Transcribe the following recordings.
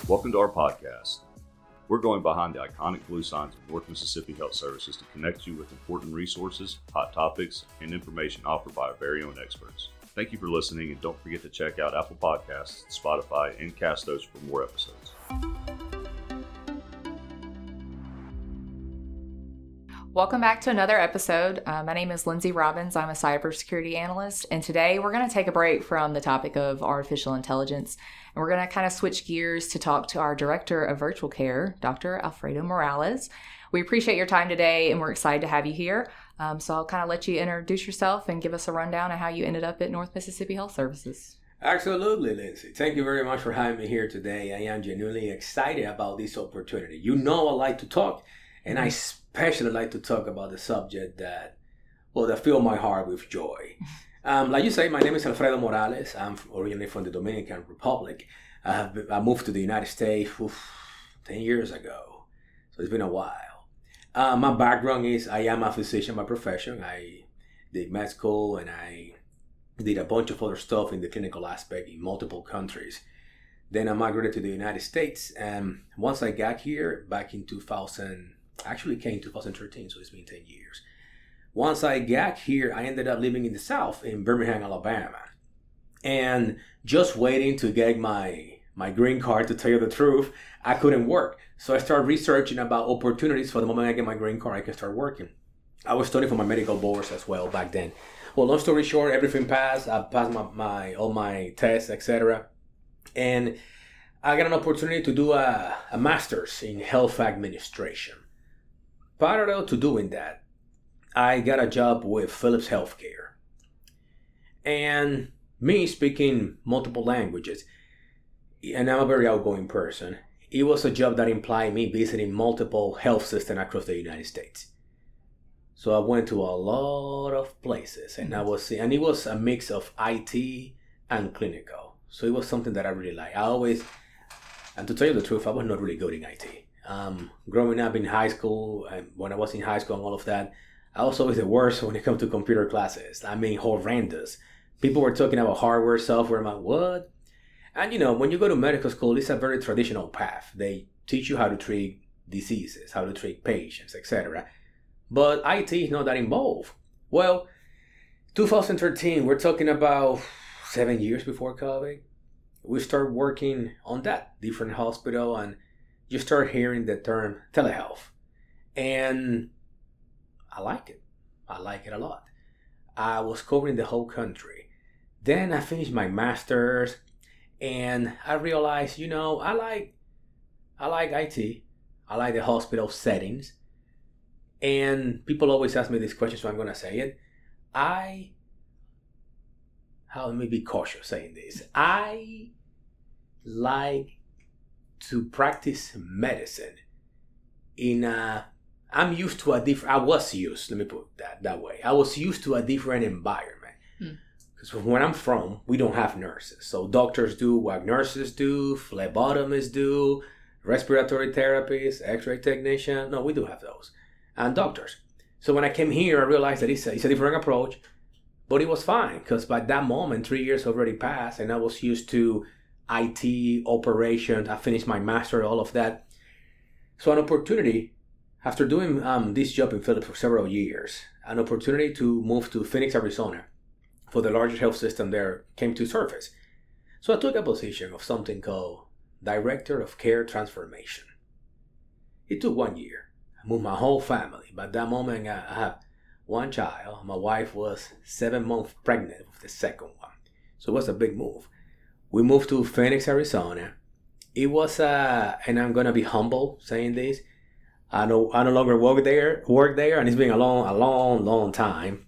Welcome to our podcast. We're going behind the iconic blue signs of North Mississippi Health Services to connect you with important resources, hot topics, and information offered by our very own experts. Thank you for listening, and don't forget to check out Apple Podcasts, Spotify, and Castos for more episodes. Welcome back to another episode. My name is Lindsay Robbins. I'm a cybersecurity analyst, and today we're going to take a break from the topic of artificial intelligence, and we're going to kind of switch gears to talk to our Director of Virtual Care, Dr. Alfredo Morales. We appreciate your time today, and we're excited to have you here. So I'll kind of let you introduce yourself and give us a rundown of how you ended up at North Mississippi Health Services. Absolutely, Lindsay. Thank you very much for having me here today. I am genuinely excited about this opportunity. You know I like to talk, and I especially like to talk about the subject that fill my heart with joy. Like you say, my name is Alfredo Morales. I'm originally from the Dominican Republic. I moved to the United States 10 years ago, so it's been a while. My background is I am a physician by profession. I did med school and I did a bunch of other stuff in the clinical aspect in multiple countries. Then I migrated to the United States, and once I got here back in 2013, so it's been 10 years. Once I got here, I ended up living in the South, in Birmingham, Alabama. And just waiting to get my green card, to tell you the truth, I couldn't work. So I started researching about opportunities for the moment I get my green card, I can start working. I was studying for my medical boards as well back then. Well, long story short, everything passed. I passed all my tests, etc. And I got an opportunity to do a master's in health administration. Parallel to doing that, I got a job with Philips Healthcare. And me speaking multiple languages, and I'm a very outgoing person, it was a job that implied me visiting multiple health systems across the United States. So I went to a lot of places, and it was a mix of IT and clinical. So it was something that I really liked. And to tell you the truth, I was not really good in IT. Growing up in high school, and when I was in high school and all of that, I was always the worst when it comes to computer classes. I mean, horrendous. People were talking about hardware, software. I'm like, what? And when you go to medical school, it's a very traditional path. They teach you how to treat diseases, how to treat patients, etc. But IT is not that involved. Well, 2013, we're talking about 7 years before COVID. We started working on that, different hospital, and you start hearing the term telehealth. And I like it. I like it a lot. I was covering the whole country. Then I finished my master's, and I realized, I like IT. I like the hospital settings. And people always ask me this question, so I'm going to say it. Let me be cautious saying this. I like to practice medicine I was used to a different environment. Because where I'm from, we don't have nurses. So doctors do what nurses do, phlebotomists do, respiratory therapists, x-ray technician. No, we do have those. And doctors. So when I came here, I realized that it's a different approach. But it was fine, because by that moment, 3 years already passed, and I was used to IT, operations. I finished my master, all of that. So an opportunity, after doing this job in Philips for several years, an opportunity to move to Phoenix, Arizona, for the largest health system there, came to surface. So I took a position of something called Director of Care Transformation. It took 1 year. I moved my whole family. By that moment, I have one child. My wife was 7 months pregnant with the second one. So it was a big move. We moved to Phoenix, Arizona. It was, and I'm going to be humble saying this, I no longer work there, and it's been a long time.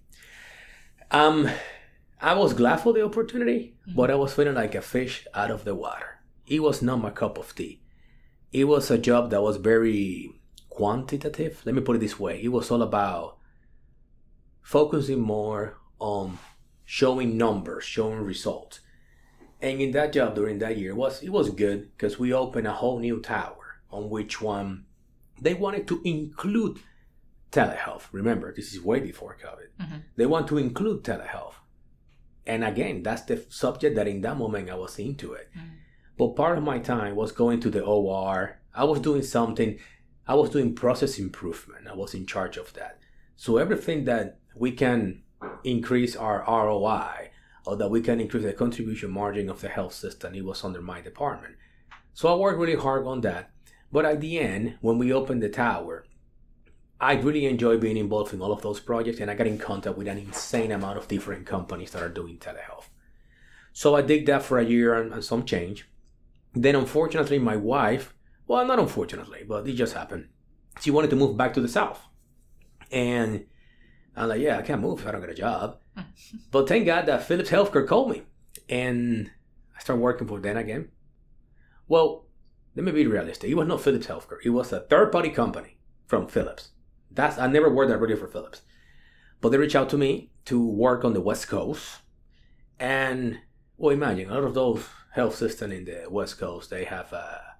I was glad for the opportunity, but I was feeling like a fish out of the water. It was not my cup of tea. It was a job that was very quantitative. Let me put it this way. It was all about focusing more on showing numbers, showing results. And in that job during that year, it was good because we opened a whole new tower on which one they wanted to include telehealth. Remember, this is way before COVID. They want to include telehealth. And again, that's the subject that in that moment I was into it. But part of my time was going to the OR. I was doing something. I was doing process improvement. I was in charge of that. So everything that we can increase our ROI or that we can increase the contribution margin of the health system, it was under my department. So I worked really hard on that. But at the end, when we opened the tower, I really enjoy being involved in all of those projects, and I got in contact with an insane amount of different companies that are doing telehealth. So I did that for a year and some change. Then unfortunately, my wife, well, not unfortunately, but it just happened. She wanted to move back to the South. And I'm like, yeah, I can't move if I don't get a job. But thank God that Philips Healthcare called me. And I started working for them again. Well, let me be realistic. It was not Philips Healthcare. It was a third-party company from Philips. I never worked already for Philips. But they reached out to me to work on the West Coast. And, well, imagine, a lot of those health systems in the West Coast, they have a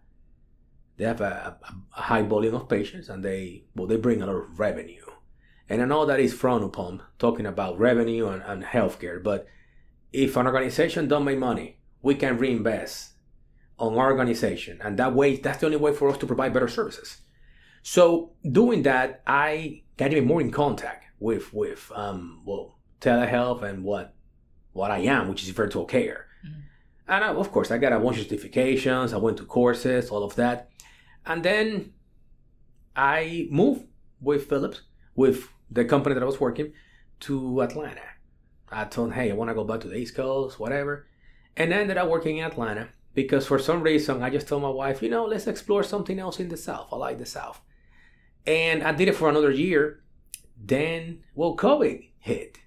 high volume of patients, and they bring a lot of revenue. And I know that is frowned upon, talking about revenue and healthcare. But if an organization don't make money, we can reinvest on our organization. And that way, that's the only way for us to provide better services. So doing that, I got even more in contact with telehealth and what I am, which is virtual care. Mm-hmm. And of course, I got a bunch of certifications. I went to courses, all of that. And then I moved with Philips, with the company that I was working, to Atlanta. I told them, hey, I want to go back to the East Coast, whatever. And I ended up working in Atlanta because for some reason, I just told my wife, let's explore something else in the South. I like the South. And I did it for another year. Then, COVID hit.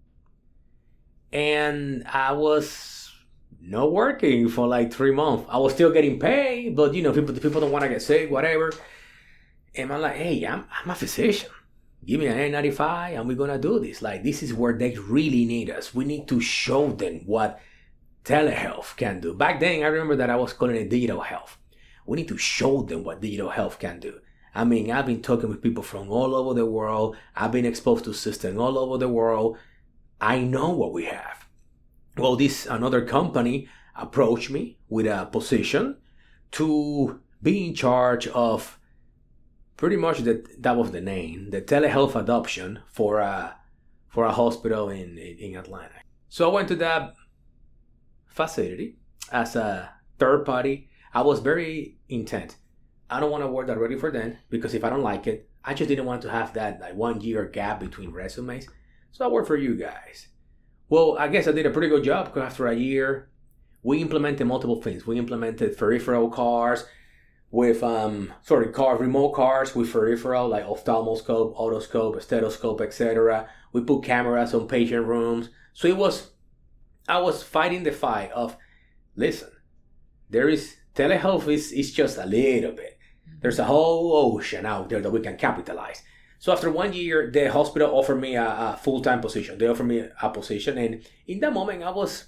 And I was not working for like 3 months. I was still getting paid, but people don't want to get sick, whatever. And I'm like, hey, I'm a physician. Give me an N95 and we're going to do this. Like, this is where they really need us. We need to show them what telehealth can do. Back then, I remember that I was calling it digital health. We need to show them what digital health can do. I mean, I've been talking with people from all over the world. I've been exposed to systems all over the world. I know what we have. Well, another company approached me with a position to be in charge of pretty much that was the name, the telehealth adoption for a hospital in Atlanta. So I went to that facility as a third party. I was very intent. I don't want to work directly for them because if I don't like it, I just didn't want to have that 1 year gap between resumes. So I worked for you guys. Well, I guess I did a pretty good job because after a year, we implemented multiple things. We implemented peripheral cars with, remote cars with peripheral like ophthalmoscope, otoscope, stethoscope, etc. We put cameras on patient rooms. So I was fighting the fight of, listen, telehealth is just a little bit. There's a whole ocean out there that we can capitalize. So after 1 year, the hospital offered me a full-time position. They offered me a position. And in that moment, I was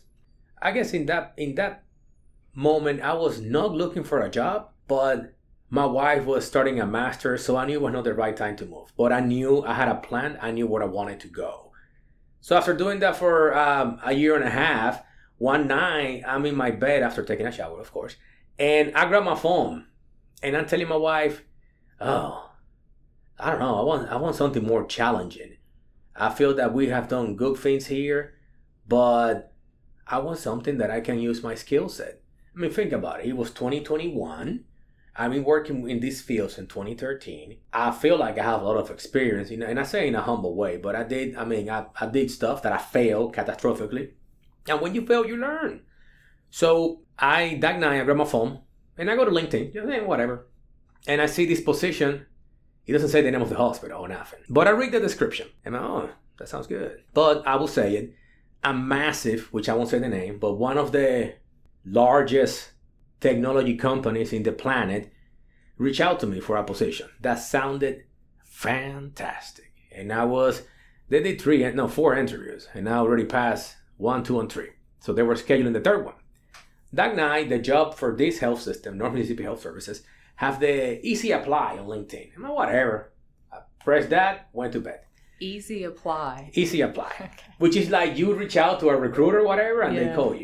not looking for a job, but my wife was starting a master's, so I knew it was not the right time to move. But I knew I had a plan. I knew where I wanted to go. So after doing that for a year and a half, one night, I'm in my bed after taking a shower, of course. And I grabbed my phone. And I'm telling my wife, I don't know. I want something more challenging. I feel that we have done good things here, but I want something that I can use my skill set. I mean, think about it. It was 2021. I've been working in these fields in 2013. I feel like I have a lot of experience, and I say in a humble way, but I did stuff that I failed catastrophically. And when you fail, you learn. So that night, I grab my phone and I go to LinkedIn, whatever. And I see this position. It doesn't say the name of the hospital or nothing. But I read the description. And that sounds good. But I will say it. A massive, which I won't say the name, but one of the largest technology companies in the planet reached out to me for a position. That sounded fantastic. And they did 4 interviews. And I already passed 1, 2, and 3. So they were scheduling the third one. That night, the job for this health system, North Mississippi Health Services, have the easy apply on LinkedIn. I'm like, whatever. I pressed that, went to bed. Easy apply. Easy apply. Okay. Which is like you reach out to a recruiter or whatever and they call you.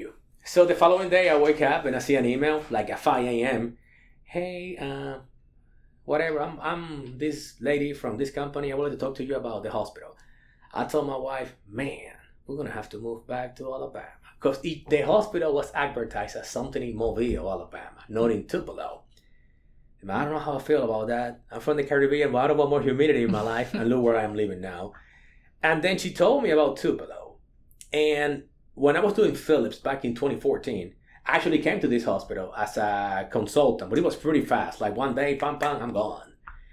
So the following day, I wake up and I see an email like at 5 a.m. Hey, whatever, I'm this lady from this company. I wanted to talk to you about the hospital. I told my wife, man, we're going to have to move back to Alabama. Because the hospital was advertised as something in Mobile, Alabama, not in Tupelo. And I don't know how I feel about that. I'm from the Caribbean, but I don't want more humidity in my life. And look where I'm living now. And then she told me about Tupelo. And when I was doing Philips back in 2014, I actually came to this hospital as a consultant, but it was pretty fast. Like one day, pam, pam, I'm gone.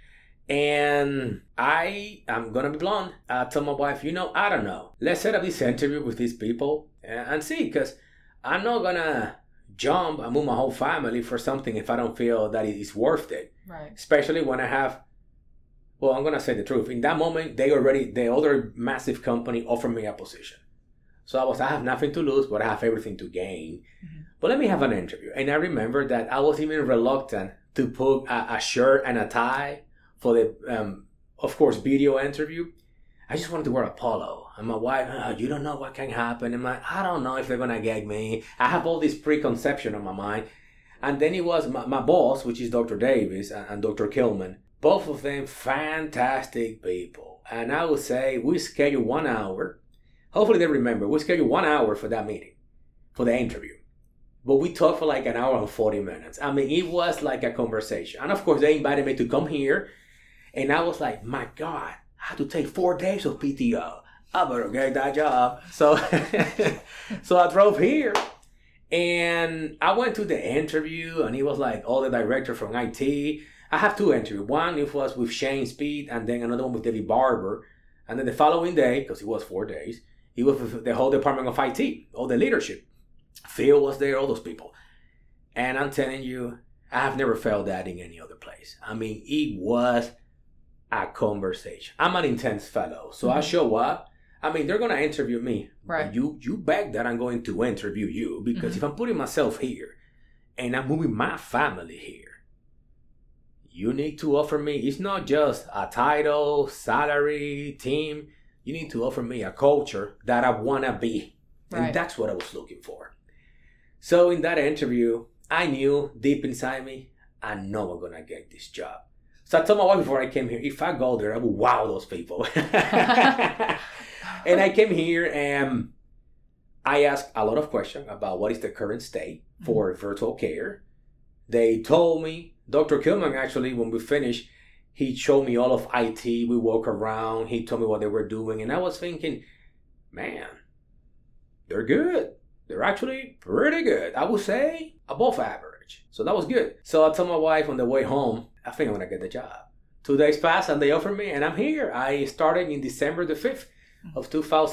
And I'm going to be blunt. I told my wife, I don't know. Let's set up this interview with these people and see, because I'm not going to jump and move my whole family for something if I don't feel that it is worth it. Right. Especially when I have, I'm going to say the truth. In that moment, the other massive company offered me a position. So I have nothing to lose, but I have everything to gain. Mm-hmm. But let me have an interview. And I remember that I was even reluctant to put a shirt and a tie for the, of course, video interview. I just wanted to wear a polo. And my wife, you don't know what can happen. And I don't know if they're going to gag me. I have all this preconception on my mind. And then it was my boss, which is Dr. Davis and Dr. Kilman. Both of them fantastic people. And I would say we scheduled 1 hour. Hopefully they remember. We scheduled 1 hour for that meeting, for the interview. But we talked for like an hour and 40 minutes. I mean, it was like a conversation. And of course, they invited me to come here. And I was like, my God, I had to take 4 days of PTO. I better get that job. So, so I drove here. And I went to the interview. And it was like all the director from IT. I have 2 interviews. One, it was with Shane Speed. And then another one with David Barber. And then the following day, because it was 4 days, it was with the whole department of IT, all the leadership. Phil was there, all those people. And I'm telling you, I have never felt that in any other place. I mean, it was a conversation. I'm an intense fellow. So I show up. I mean, they're going to interview me. Right. You bet that I'm going to interview you. Because if I'm putting myself here and I'm moving my family here, you need to offer me, it's not just a title, salary, team. You need to offer me a culture that I want to be. Right. And that's what I was looking for. So in that interview, I knew deep inside me, I know I'm going to get this job. So I told my wife before I came here, if I go there, I will wow those people. And I came here and I asked a lot of questions about what is the current state for virtual care. They told me, Dr. Kilman actually, when we finished, he showed me all of IT. We walked around. He told me what they were doing. And I was thinking, man, they're good. They're actually pretty good. I would say above average. So that was good. So I told my wife on the way home, I think I'm going to get the job. 2 days passed and they offered me and I'm here. I started in December the 5th of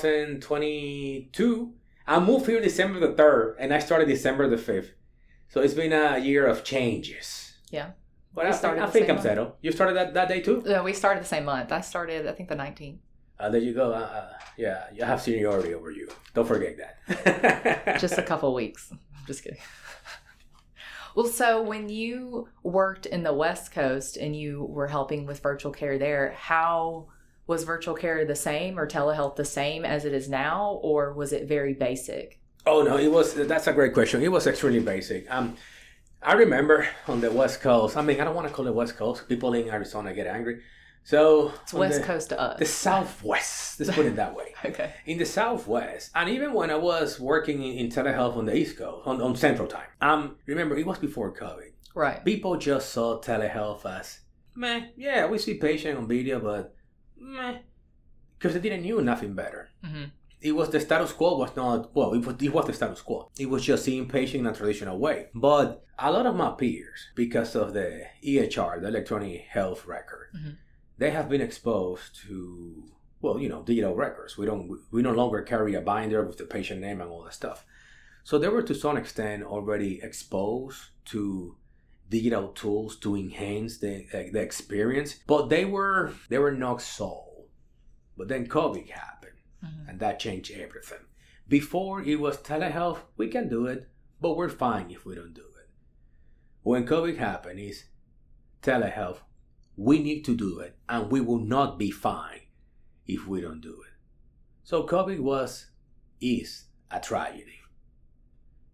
2022. I moved here December the 3rd and I started December the 5th. So it's been a year of changes. Yeah. But I think I'm settled. You started that day too? Yeah, we started the same month. I started, I think, the 19th. There you go. Yeah, you have seniority over you. Don't forget that. Just a couple weeks. I'm just kidding. Well, so when you worked in the West Coast and you were helping with virtual care there, how was virtual care the same or telehealth the same as it is now, or was it very basic? Oh, no, it was. That's a great question. It was extremely basic. I remember on the West Coast, I mean, I don't want to call it West Coast. People in Arizona get angry. So it's West Coast to us. The Southwest, let's put it that way. Okay. In the Southwest, and even when I was working in telehealth on the East Coast, on Central Time, remember, it was before COVID. Right. People just saw telehealth as, meh, yeah, we see patient on video, but meh, because they didn't know nothing better. Mm-hmm. It was the status quo was not, well, it was the status quo. It was just seeing patient in a traditional way. But a lot of my peers, because of the EHR, the electronic health record, they have been exposed to, well, digital records. We no longer carry a binder with the patient name and all that stuff. So they were to some extent already exposed to digital tools to enhance the experience, but they were not sold. But then COVID happened. And that changed everything. Before it was telehealth, we can do it, but we're fine if we don't do it. When COVID happened, is telehealth, we need to do it, and we will not be fine if we don't do it. So COVID is a tragedy.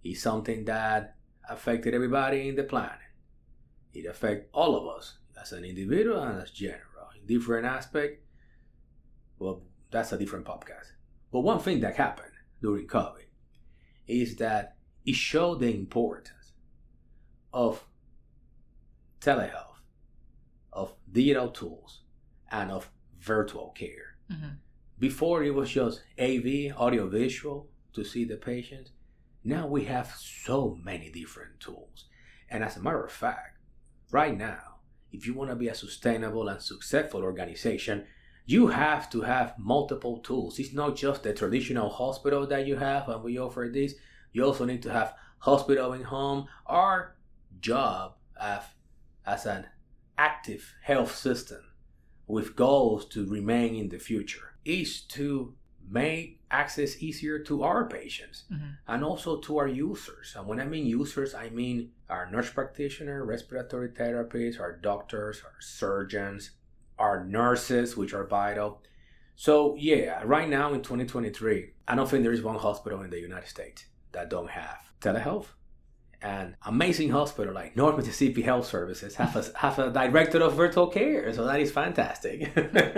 is something that affected everybody in the planet. It affects all of us as an individual and as general. In different aspects, well, that's a different podcast. But one thing that happened during COVID is that it showed the importance of telehealth, of digital tools, and of virtual care. Mm-hmm. Before it was just AV, audiovisual, to see the patient. Now we have so many different tools. And as a matter of fact, right now, if you want to be a sustainable and successful organization, you have to have multiple tools. It's not just the traditional hospital that you have and we offer this. You also need to have hospital in home. Our job as an active health system with goals to remain in the future is to make access easier to our patients and also to our users. And when I mean users, I mean our nurse practitioner, respiratory therapists, our doctors, our surgeons, our nurses, which are vital. So yeah, right now in 2023, I don't think there is one hospital in the United States that don't have telehealth. And amazing hospital like North Mississippi Health Services have a director of virtual care. So that is fantastic.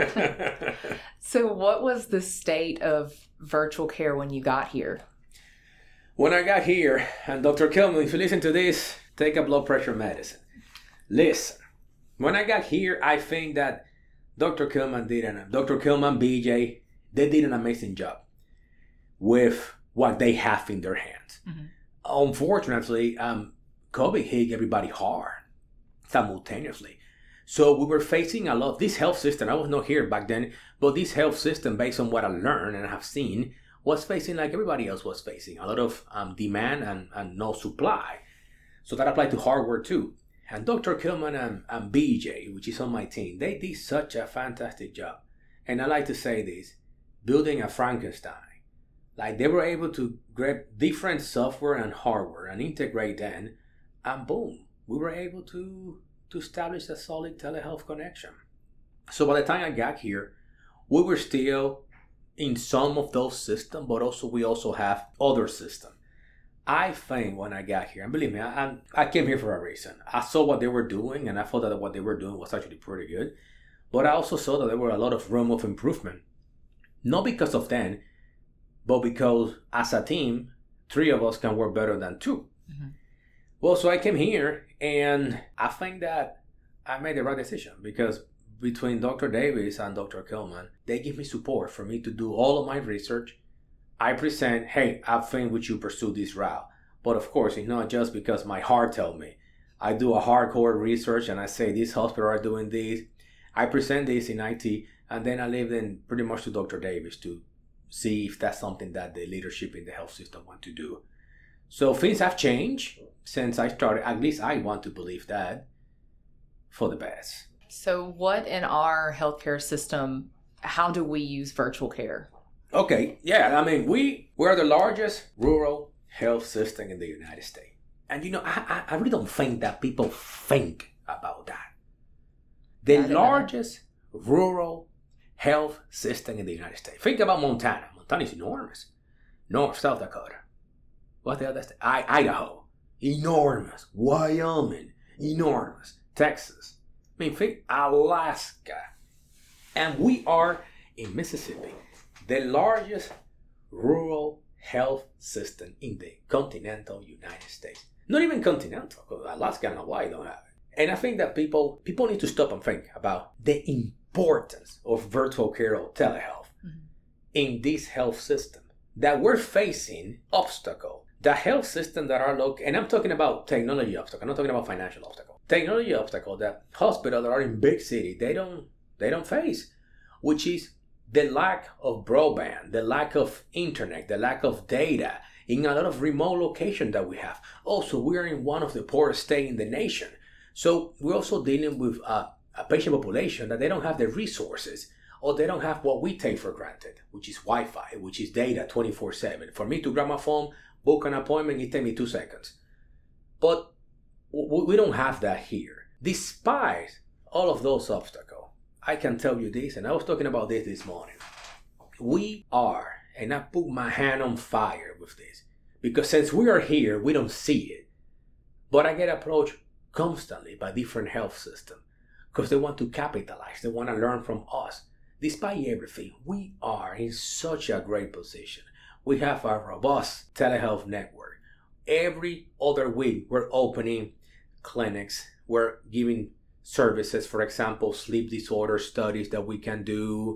So what was the state of virtual care when you got here? When I got here, and Dr. Kilman, if you listen to this, take a blood pressure medicine. Listen, when I got here, I think that Dr. Kilman, BJ, they did an amazing job with what they have in their hands. Mm-hmm. Unfortunately, COVID hit everybody hard simultaneously. So we were facing a lot. This health system, I was not here back then, but this health system, based on what I learned and I have seen, was facing like everybody else was facing. A lot of demand and no supply. So that applied to hardware too. And Dr. Kilman and BJ, which is on my team, they did such a fantastic job. And I like to say this, building a Frankenstein. Like they were able to grab different software and hardware and integrate them, and boom, we were able to establish a solid telehealth connection. So by the time I got here, we were still in some of those systems, but we also have other systems. I think when I got here, and believe me, I came here for a reason. I saw what they were doing, and I thought that what they were doing was actually pretty good. But I also saw that there were a lot of room of improvement. Not because of them, but because as a team, 3 of us can work better than 2. Mm-hmm. Well, so I came here, and I think that I made the right decision because between Dr. Davis and Dr. Kilman, they give me support for me to do all of my research. I present, hey, I think we should pursue this route. But of course, it's not just because my heart tells me. I do a hardcore research and I say, this hospital are doing this. I present this in IT, and then I leave them pretty much to Dr. Davis to see if that's something that the leadership in the health system want to do. So things have changed since I started. At least I want to believe that for the best. So what in our healthcare system, how do we use virtual care? Okay, yeah, I mean, we're the largest rural health system in the United States. And you know, I really don't think that people think about that. The largest rural health system in the United States. Think about Montana. Montana is enormous. North, South Dakota. What's the other state? Idaho. Enormous. Wyoming. Enormous. Texas. I mean, think Alaska. And we are in Mississippi, the largest rural health system in the continental United States. Not even continental, because Alaska and Hawaii don't have it. And I think that people need to stop and think about the importance of virtual care or telehealth in this health system. That we're facing obstacle. The health system that are local, and I'm talking about technology obstacle, I'm not talking about financial obstacle. Technology obstacle that hospitals that are in big city, they don't face, which is the lack of broadband, the lack of internet, the lack of data in a lot of remote locations that we have. Also, we're in one of the poorest states in the nation. So we're also dealing with a patient population that they don't have the resources, or they don't have what we take for granted, which is Wi-Fi, which is data 24/7. For me to grab my phone, book an appointment, it takes me 2 seconds. But we don't have that here. Despite all of those obstacles, I can tell you this, and I was talking about this morning. We are, and I put my hand on fire with this, Because since we are here, we don't see it. But I get approached constantly by different health systems because they want to capitalize. They want to learn from us. Despite everything, we are in such a great position. We have a robust telehealth network. Every other week, we're opening clinics. We're giving services, for example, sleep disorder studies that we can do,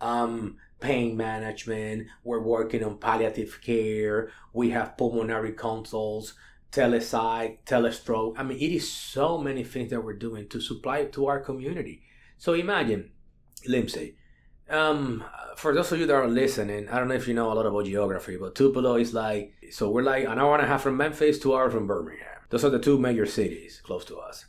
pain management. We're working on palliative care. We have pulmonary consults, telepsych, telestroke. I mean, it is so many things that we're doing to supply to our community. So imagine, Lindsay, for those of you that are listening, I don't know if you know a lot about geography, but Tupelo is like, so we're like an hour and a half from Memphis, 2 hours from Birmingham. Those are the two major cities close to us.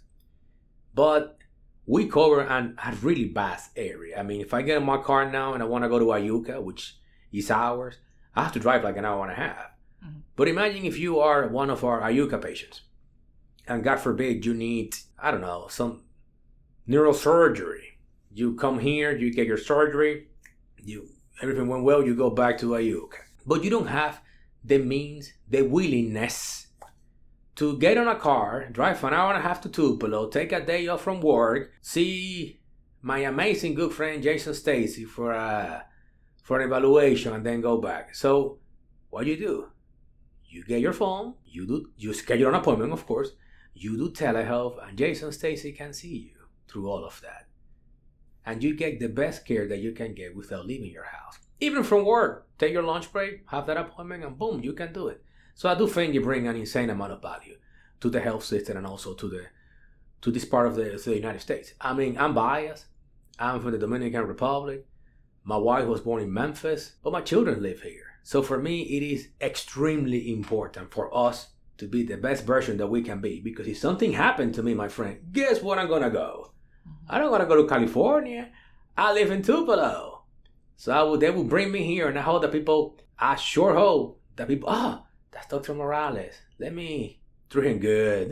But we cover a really vast area. I mean, if I get in my car now and I want to go to Iuka, which is hours, I have to drive like an hour and a half. Mm-hmm. But imagine if you are one of our Iuka patients, and God forbid you need, I don't know, some neurosurgery. You come here, you get your surgery, everything went well, you go back to Iuka. But you don't have the means, the willingness to get on a car, drive an hour and a half to Tupelo, take a day off from work, see my amazing good friend Jason Stacy for an evaluation, and then go back. So what do? You get your phone, you schedule an appointment, of course, you do telehealth, and Jason Stacy can see you through all of that. And you get the best care that you can get without leaving your house. Even from work, take your lunch break, have that appointment, and boom, you can do it. So I do think you bring an insane amount of value to the health system and also to this part of the United States. I mean, I'm biased. I'm from the Dominican Republic. My wife was born in Memphis, but my children live here. So for me, it is extremely important for us to be the best version that we can be. Because if something happened to me, my friend, guess where I'm going to go? I don't want to go to California. I live in Tupelo. So they will bring me here, and I hope that I sure hope that people, that's Dr. Morales. Let me treat him good.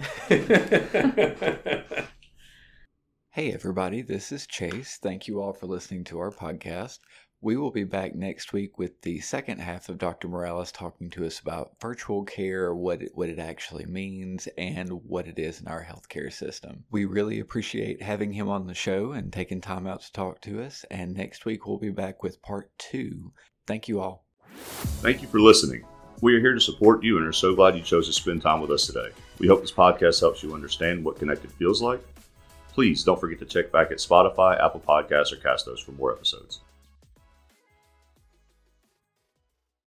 Hey everybody, this is Chase. Thank you all for listening to our podcast. We will be back next week with the second half of Dr. Morales talking to us about virtual care, what it actually means, and what it is in our healthcare system. We really appreciate having him on the show and taking time out to talk to us. And next week we'll be back with part 2. Thank you all. Thank you for listening. We are here to support you and are so glad you chose to spend time with us today. We hope this podcast helps you understand what connected feels like. Please don't forget to check back at Spotify, Apple Podcasts, or Castos for more episodes.